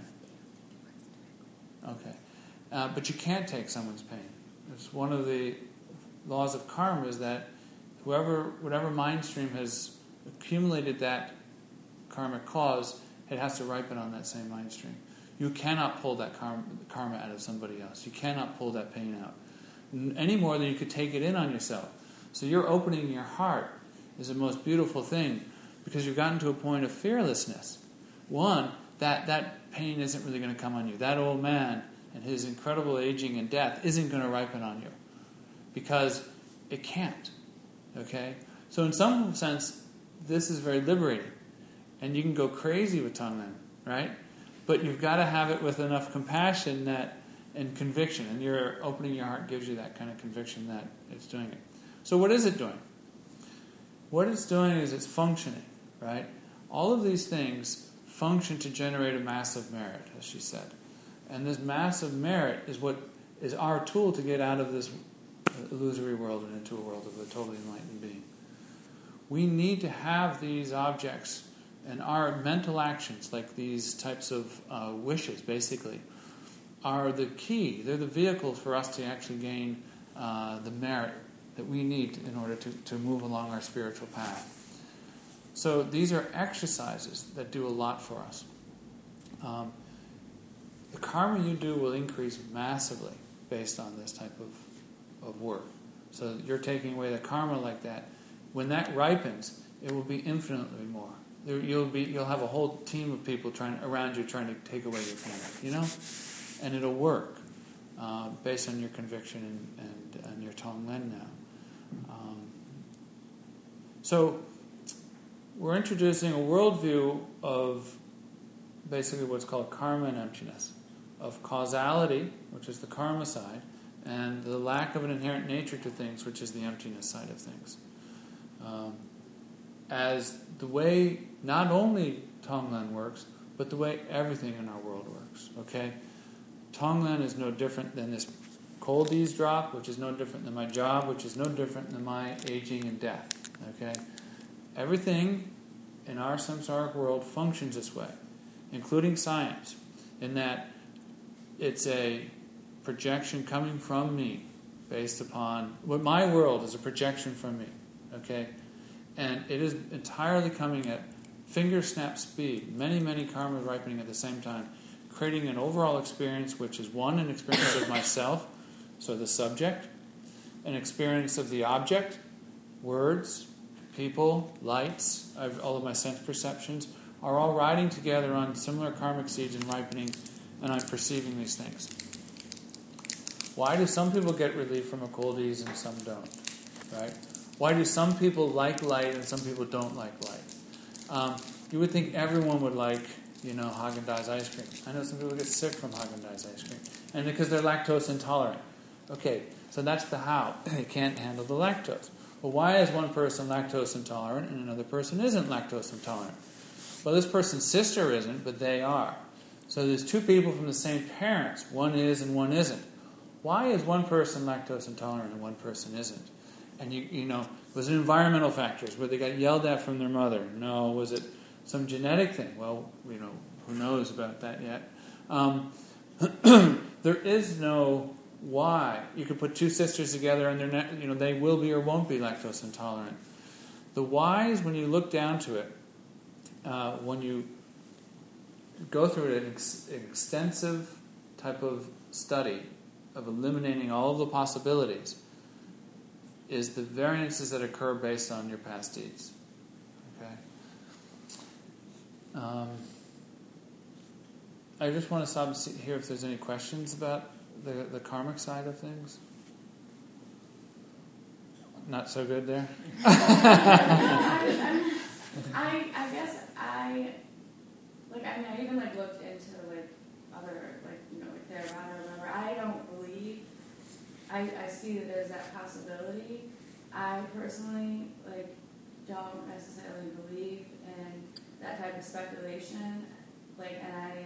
Okay. Uh, but you can't take someone's pain. It's one of the laws of karma is that whoever, whatever mind stream has accumulated that karmic cause, it has to ripen on that same mind stream. You cannot pull that karma, karma out of somebody else. You cannot pull that pain out. Any more than you could take it in on yourself. So your opening your heart is the most beautiful thing, because you've gotten to a point of fearlessness. One, that, that pain isn't really going to come on you. That old man and his incredible aging and death isn't going to ripen on you, because it can't. Okay? So in some sense, this is very liberating. And you can go crazy with Tonglen, right? But you've got to have it with enough compassion that and conviction, and your opening your heart gives you that kind of conviction that it's doing it. So what is it doing? What it's doing is it's functioning, right? All of these things function to generate a massive merit, as she said. And this massive merit is what is our tool to get out of this illusory world and into a world of a totally enlightened being. We need to have these objects, and our mental actions, like these types of uh, wishes, basically, are the key. They're the vehicle for us to actually gain uh, the merit that we need in order to, to move along our spiritual path. So these are exercises that do a lot for us. Um, the karma you do will increase massively based on this type of, of work. So you're taking away the karma like that. When that ripens, it will be infinitely more. There, you'll be you'll have a whole team of people trying around you trying to take away your karma, you know, and it'll work uh, based on your conviction and, and, and your Tonglen now. Um, so we're introducing a worldview of basically what's called karma and emptiness, of causality, which is the karma side, and the lack of an inherent nature to things, which is the emptiness side of things. Um, as the way not only Tonglen works, but the way everything in our world works. Okay, Tonglen is no different than this cold eavesdrop, which is no different than my job, which is no different than my aging and death. Okay, everything in our samsaric world functions this way, including science, in that it's a projection coming from me, based upon what my world is a projection from me. Okay, and it is entirely coming at finger snap speed, many, many karmas ripening at the same time, creating an overall experience which is one, an experience of myself, so the subject, an experience of the object, words, people, lights, I've, all of my sense perceptions are all riding together on similar karmic seeds and ripening, and I'm perceiving these things. Why do some people get relief from a cold ease and some don't? Right? Why do some people like light and some people don't like light? Um, you would think everyone would like, you know, Haagen-Dazs ice cream. I know some people get sick from Haagen-Dazs ice cream, and because they're lactose intolerant. Okay, so that's the how. They can't handle the lactose. Well, why is one person lactose intolerant and another person isn't lactose intolerant? Well, this person's sister isn't, but they are. So there's two people from the same parents. One is and one isn't. Why is one person lactose intolerant and one person isn't? And you you know, was it environmental factors where they got yelled at from their mother? No. Was it some genetic thing? Well, you know, who knows about that yet? Um, there is no why. You could put two sisters together and they're not, you know, they will be or won't be lactose intolerant. The why is when you look down to it, uh, when you go through an, ex- an extensive type of study of eliminating all of the possibilities, is the variances that occur based on your past deeds. Okay. Um, I just want to stop and see, hear if there's any questions about the the karmic side of things. Not so good there. I, I, I guess I like. I mean, I even like looked into like other like you know like Theravada or whatever. I don't believe. I, I see that there's that possibility. I personally like don't necessarily believe in that type of speculation. Like, and I,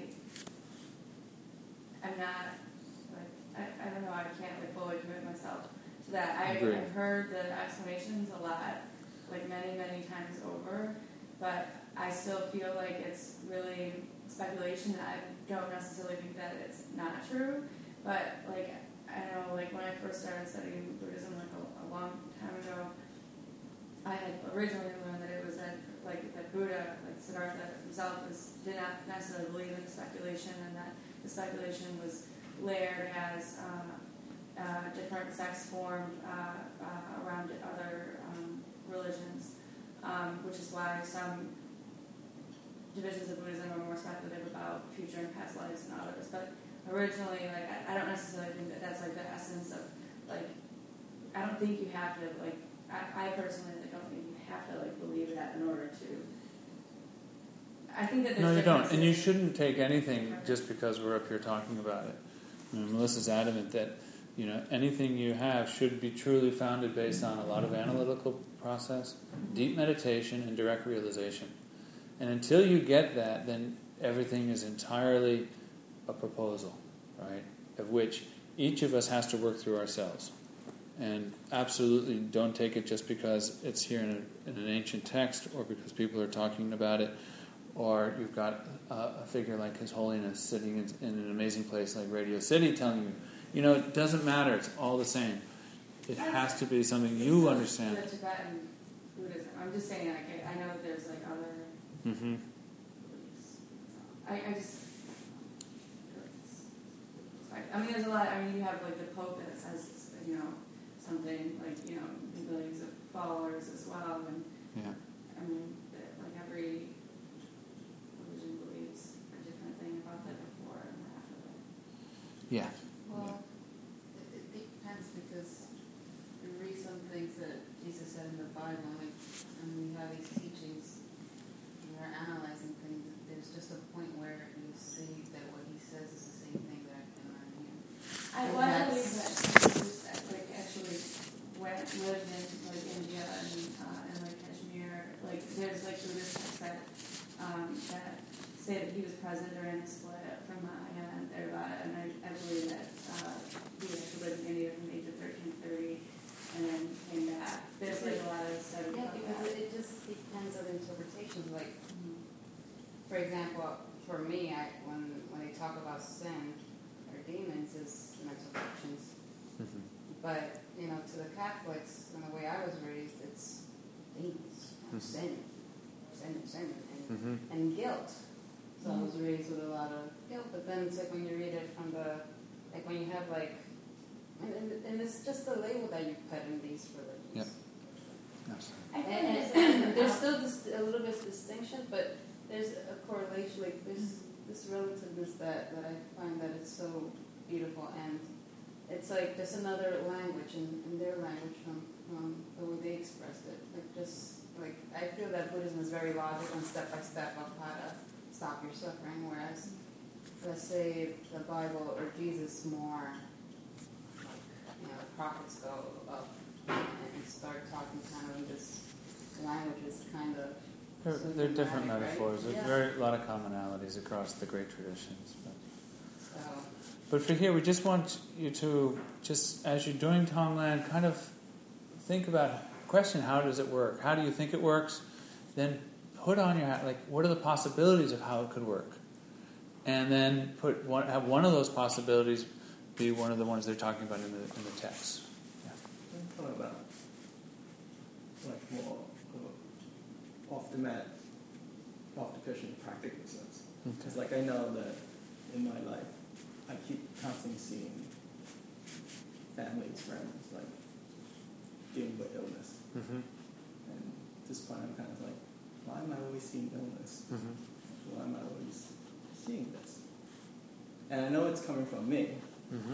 I'm not like I, I don't know. I can't like fully commit myself to that. I, Agreed. I've heard the explanations a lot, like many many times over, but I still feel like it's really speculation. I don't necessarily think that it's not true, but like. I know, like, when I first started studying Buddhism, like, a, a long time ago, I had originally learned that it was that, like, that Buddha, like, Siddhartha himself, was, did not necessarily believe in speculation, and that the speculation was layered as uh, uh, different sects formed uh, uh, around other um, religions, um, which is why some divisions of Buddhism are more speculative about future and past lives than others. But originally, like, I, I don't necessarily think that that's, like, the essence of, like, I don't think you have to, like, I, I personally like, don't think you have to, like, believe that in order to, I think that there's No, you don't. And you differences. shouldn't take anything just because we're up here talking about it. You know, Melissa's adamant that, you know, anything you have should be truly founded based on a lot of analytical process, deep meditation, and direct realization. And until you get that, then everything is entirely a proposal, right? Of which each of us has to work through ourselves. And absolutely don't take it just because it's here in, a, in an ancient text or because people are talking about it, or you've got a, a figure like His Holiness sitting in, in an amazing place like Radio City telling you, you know, it doesn't matter, it's all the same. It has to be something you So, understand. The Tibetan Buddhism, I'm just saying, like, I know there's like other Mm-hmm. beliefs. I, I just, I, I mean, there's a lot, I mean, you have like the Pope that says, you know, something like, you know, millions of followers as well, and Yeah. I mean, that, like every religion believes a different thing about that before and after that. Yeah. Well, it, it depends because you read some things that Jesus said in the Bible, like, and we have these teachings, and we're analyzing things. There's just a point where you see that what he says is the same thing that I can learn here. I And want to that's- believe that Jesus like actually went lived in like India and uh, and like Kashmir. Like there's like Buddhist texts that um, that say that he was present during the split from Maya and Theravada, and I, I believe that uh, he actually lived in India from the age of thirteen to thirty, and then came back. There's like a lot of studies Yeah, about because that. it, it just depends on interpretations. Like, for example, for me, I, when when they talk about sin or demons, is mental afflictions. Mm-hmm. But you know, to the Catholics, and the way I was raised, it's demons, Mhm. sin, sin, sin, and, Mm-hmm. and guilt. So I was raised with a lot of guilt. But then it's like when you read it from the, like when you have like, and, and, and it's just the label that you put in these religions. Yep. Yes. I And, think and, there's and there's still this, a little bit of distinction, but there's a correlation. Like there's this relativeness that, that I find that it's so beautiful, and it's like just another language in, in their language from, from the way they expressed it. Like just like I feel that Buddhism is very logical and step by step of how to stop your suffering, whereas let's say the Bible or Jesus more, like, you know, the prophets go up and start talking kind of in this language is kind of. They're, so they're different dramatic, metaphors. right? There's Yeah. very a lot of commonalities across the great traditions. But. So, But for here, we just want you to, just as you're doing Tonglen, kind of think about, question, how does it work? How do you think it works? Then put on your hat, like, what are the possibilities of how it could work? And then put one, have one of those possibilities be one of the ones they're talking about in the in the text. Yeah. I'm talking about like more of a off the mat, off the cushion, practical sense. Because like I know that in my life, I keep constantly seeing families, friends, like dealing with illness. Mm-hmm. And at this point, I'm kind of like, why am I always seeing illness? Mm-hmm. Why am I always seeing this? And I know it's coming from me, Mm-hmm.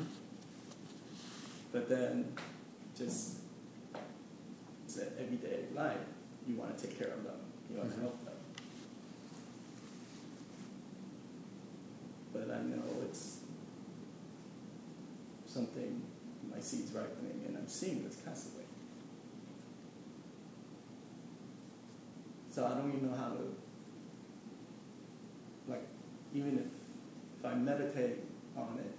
but then just it's an everyday life. You want to take care of them. You want Mhm. to help them. But I know it's something, my seed's ripening, and I'm seeing this constantly. So I don't even know how to, like, even if, if I meditate on it,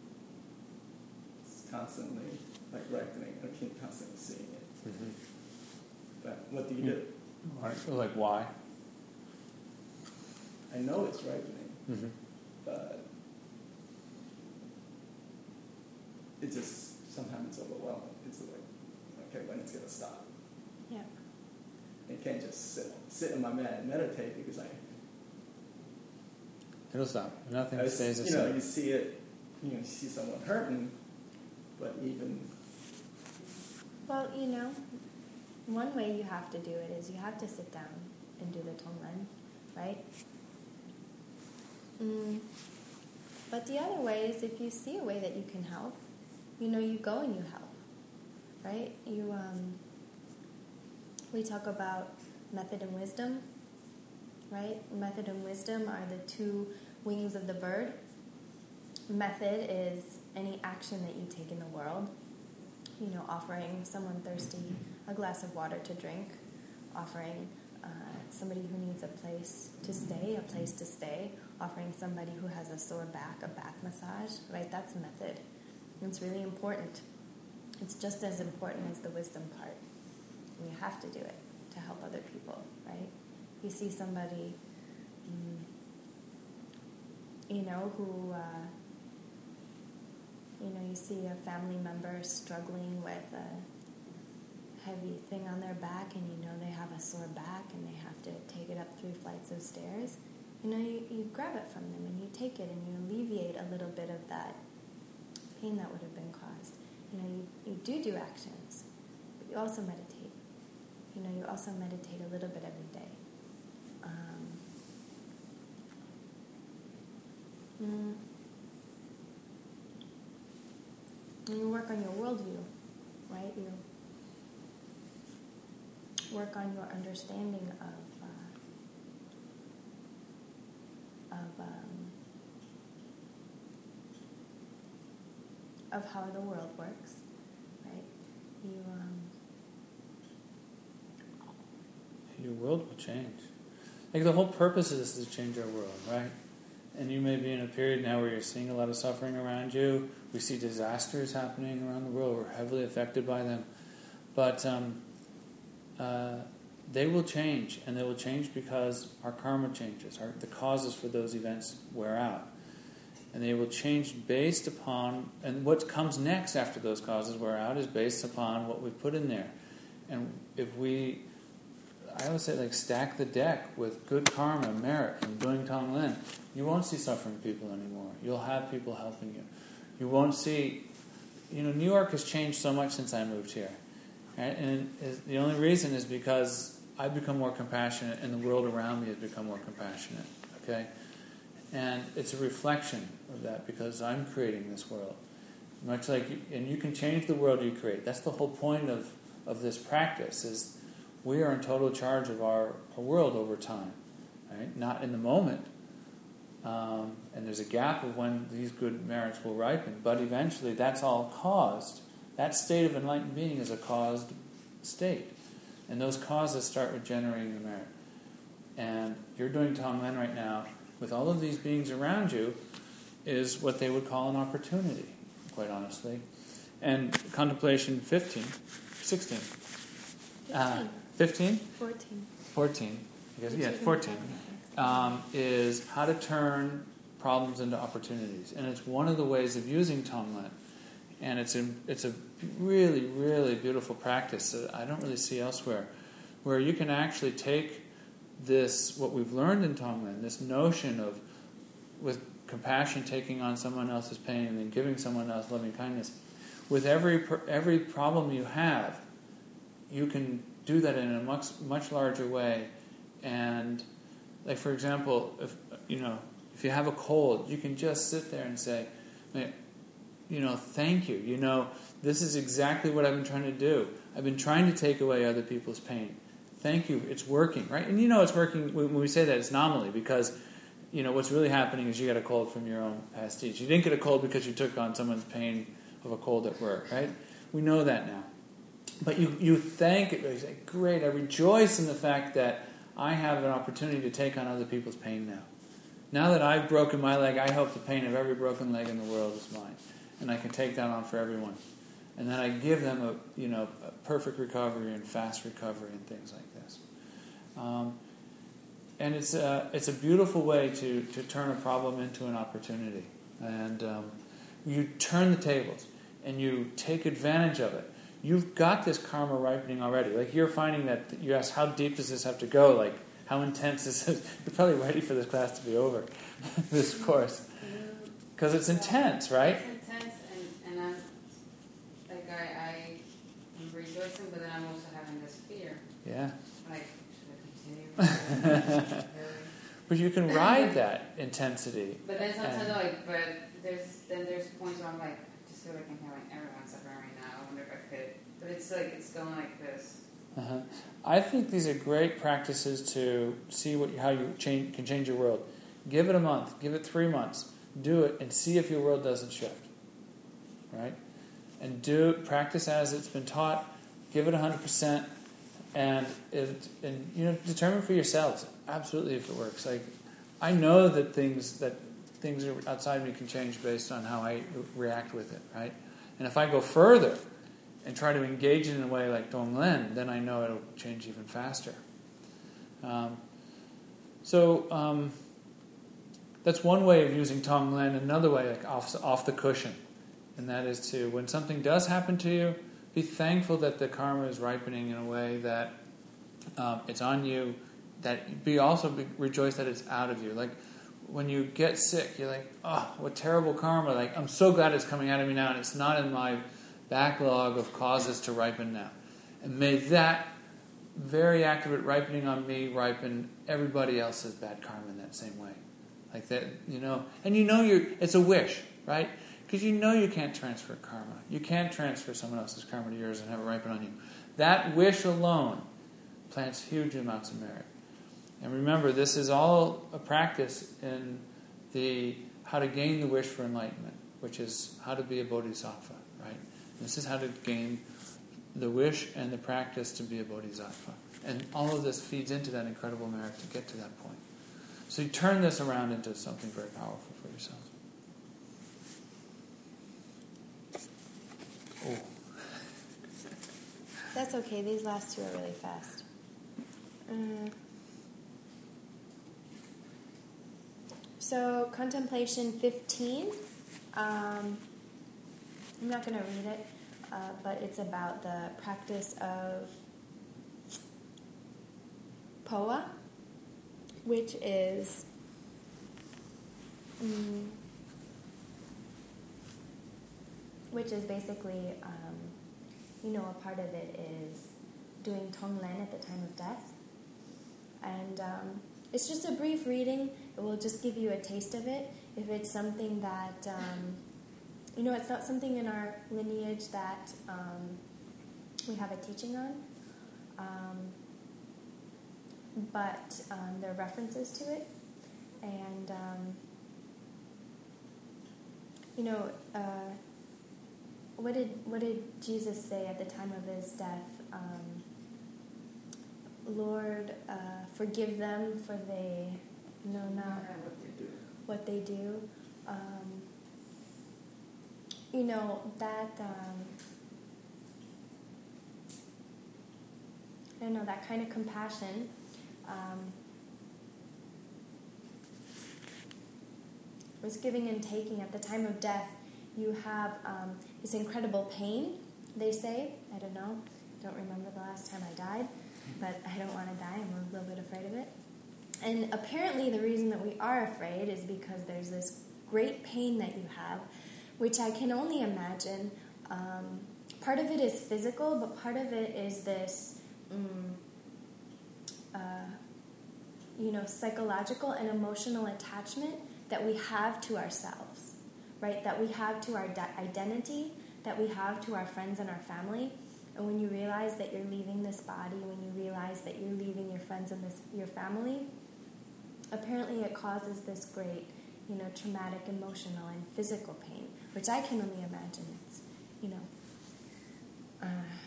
it's constantly, like, ripening. I keep constantly seeing it. Mm-hmm. But what do you do? Right. Like why? I know it's ripening, Mm-hmm. but it just, sometimes it's overwhelming. It's like, okay, when it's going to stop? Yeah. I can't just sit, sit in my mat and meditate because I, It'll stop. Nothing I stays the you know, same. you see it, you know, you see someone hurting, but even, Well, you know, one way you have to do it is you have to sit down and do the Tonglen, right? Mm. But the other way is if you see a way that you can help, you know, you go and you help, right? You, um, we talk about method and wisdom, right? Method and wisdom are the two wings of the bird. Method is any action that you take in the world. You know, offering someone thirsty a glass of water to drink, offering uh, somebody who needs a place to stay, a place to stay, offering somebody who has a sore back a back massage, right? That's method. It's really important. It's just as important as the wisdom part. And you have to do it to help other people, right? You see somebody, mm, you know, who, uh, you know, you see a family member struggling with a heavy thing on their back, and you know they have a sore back and they have to take it up three flights of stairs. You know, you, you grab it from them and you take it and you alleviate a little bit of that pain that would have been caused. You know, you, you do do actions, but you also meditate. You know, you also meditate a little bit every day. Um, mm, and you work on your worldview, right? You work on your understanding of uh, of um, of how the world works, right? You um, your world will change. Like the whole purpose of this is to change our world, right? And you may be in a period now where you're seeing a lot of suffering around you. We see disasters happening around the world. We're heavily affected by them. But um, uh, they will change, and they will change because our karma changes. Our, the causes for those events wear out. And they will change based upon, and what comes next after those causes wear out is based upon what we put in there. And if we, I always say, like, stack the deck with good karma, merit, and doing Tonglen, you won't see suffering people anymore. You'll have people helping you. You won't see, you know, New York has changed so much since I moved here. Right? And the only reason is because I've become more compassionate and the world around me has become more compassionate. Okay? And it's a reflection of that because I'm creating this world. Much like, you, and you can change the world you create. That's the whole point of, of this practice, is we are in total charge of our, our world over time. Right? Not in the moment. Um, and there's a gap of when these good merits will ripen. But eventually that's all caused. That state of enlightened being is a caused state. And those causes start with generating the merit. And you're doing Tonglen right now with all of these beings around you is what they would call an opportunity, quite honestly. And contemplation fifteen, sixteen. Uh, fifteen? fourteen. fourteen. I guess, yeah, fourteen. Um, is how to turn problems into opportunities. And it's one of the ways of using Tonglen. And it's a, it's a really, really beautiful practice that I don't really see elsewhere, where you can actually take this, what we've learned in Tonglen, this notion of, with compassion, taking on someone else's pain and then giving someone else loving kindness. With every every problem you have, you can do that in a much much larger way. And, like, for example, if you know, if you have a cold, you can just sit there and say, you know, thank you. You know, this is exactly what I've been trying to do. I've been trying to take away other people's pain. Thank you. It's working, right? And you know it's working when we say that it's nominally, because, you know, what's really happening is you got a cold from your own past deeds. You didn't get a cold because you took on someone's pain of a cold at work, right? We know that now. But you, you thank it. You say, great, I rejoice in the fact that I have an opportunity to take on other people's pain now. Now that I've broken my leg, I hope the pain of every broken leg in the world is mine. And I can take that on for everyone. And then I give them a, you know, a perfect recovery and fast recovery and things like this. Um, and it's a, it's a beautiful way to, to turn a problem into an opportunity. And um, you turn the tables and you take advantage of it. You've got this karma ripening already. Like, you're finding that, you ask, how deep does this have to go? Like, how intense is this? You're probably ready for this class to be over, this course. Because it's intense, right? It's intense, and, and I'm, like, I, I am rejoicing, but then I'm also having this fear. Yeah. Like, should I continue? Really? But you can ride that intensity. But then sometimes and, I'm like, but there's, then there's points where I'm like, I just feel like I'm having everyone suffering right now. I wonder if I could. But it's like, it's going like this. Uh-huh. I think these are great practices to see what how you change, can change your world. Give it a month. Give it three months. Do it and see if your world doesn't shift. right? And do practice as it's been taught. Give it one hundred percent, and it, and you know, determine for yourselves absolutely if it works. Like, I know that things that things outside me can change based on how I react with it, right? And if I go further and try to engage it in a way like Tonglen, then I know it'll change even faster. Um, so um, that's one way of using Tonglen. Another way, like off off the cushion, and that is to, when something does happen to you, be thankful that the karma is ripening in a way that um, it's on you. That be also be, rejoice that it's out of you. Like when you get sick, you're like, oh, what terrible karma! Like, I'm so glad it's coming out of me now, and it's not in my backlog of causes to ripen now. And may that very act of it ripening on me ripen everybody else's bad karma in that same way. Like that, you know. And you know you're, it's a wish, right? Because you know you can't transfer karma. You can't transfer someone else's karma to yours and have it ripen on you. That wish alone plants huge amounts of merit. And remember, this is all a practice in the how to gain the wish for enlightenment, which is how to be a bodhisattva, right? This is how to gain the wish and the practice to be a bodhisattva. And all of this feeds into that incredible merit to get to that point. So you turn this around into something very powerful for yourself. Oh. That's okay. These last two are really fast. Mm. So, contemplation fifteen. Um, I'm not going to read it, uh, but it's about the practice of P O A, which is mm, which is basically, um, you know, a part of it is doing Tonglen at the time of death. And um, it's just a brief reading. It will just give you a taste of it. If it's something that, um, you know, it's not something in our lineage that um, we have a teaching on. Um, but um, there are references to it. And, um, you know, uh, what did what did Jesus say at the time of his death? Um, Lord, uh, forgive them, for they know not what they do. What they do. Um, you know, that, um, I don't know, that kind of compassion, um, was giving and taking. At the time of death, you have um, this incredible pain, they say. I don't know. I don't remember the last time I died. But I don't want to die. I'm a little bit afraid of it. And apparently the reason that we are afraid is because there's this great pain that you have, which I can only imagine. Um, part of it is physical, but part of it is this, um, uh, you know, psychological and emotional attachment that we have to ourselves, right? That we have to our di- identity, that we have to our friends and our family. And when you realize that you're leaving this body, when you realize that you're leaving your friends and this, your family, apparently it causes this great, you know, traumatic, emotional, and physical pain, which I can only imagine. It's, you know, uh,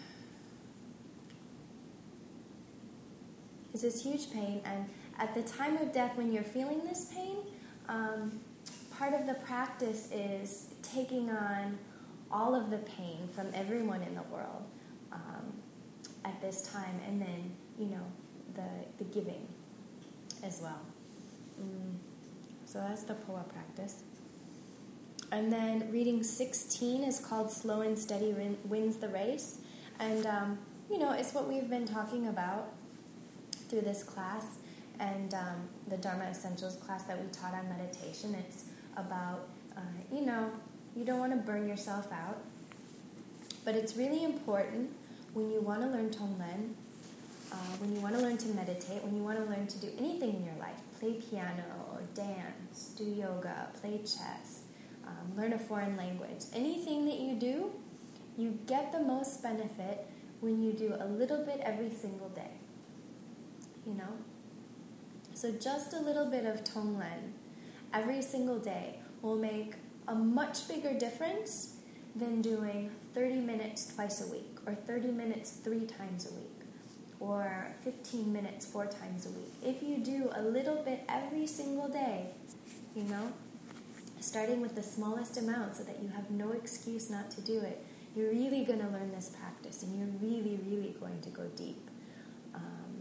it's this huge pain. And at the time of death, when you're feeling this pain, um, part of the practice is taking on all of the pain from everyone in the world. Um, at this time, and then, you know, the the giving as well. Mm. So that's the P O A practice. And then reading sixteen is called Slow and Steady Win- Wins the Race. And, um, you know, it's what we've been talking about through this class and um, the Dharma Essentials class that we taught on meditation. It's about, uh, you know, you don't want to burn yourself out. But it's really important when you want to learn Tonglen, uh, when you want to learn to meditate, when you want to learn to do anything in your life, play piano or dance, do yoga, play chess, um, learn a foreign language, anything that you do, you get the most benefit when you do a little bit every single day. You know? So just a little bit of Tonglen every single day will make a much bigger difference than doing thirty minutes twice a week, or thirty minutes three times a week, or fifteen minutes four times a week. If you do a little bit every single day, you know, starting with the smallest amount so that you have no excuse not to do it, you're really going to learn this practice, and you're really, really going to go deep. Um,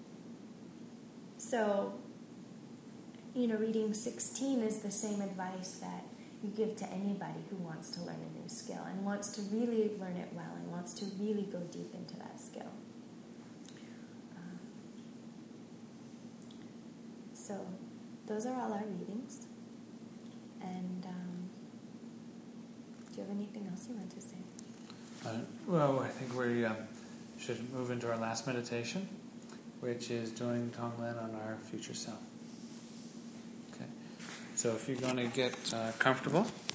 so, you know, reading sixteen is the same advice that you give to anybody who wants to learn a new skill and wants to really learn it well and wants to really go deep into that skill. Um, so, those are all our readings. And um, do you have anything else you want to say? Uh, well, I think we um, should move into our last meditation, which is doing Tonglen on our future self. Okay. So if you're going to get uh, comfortable,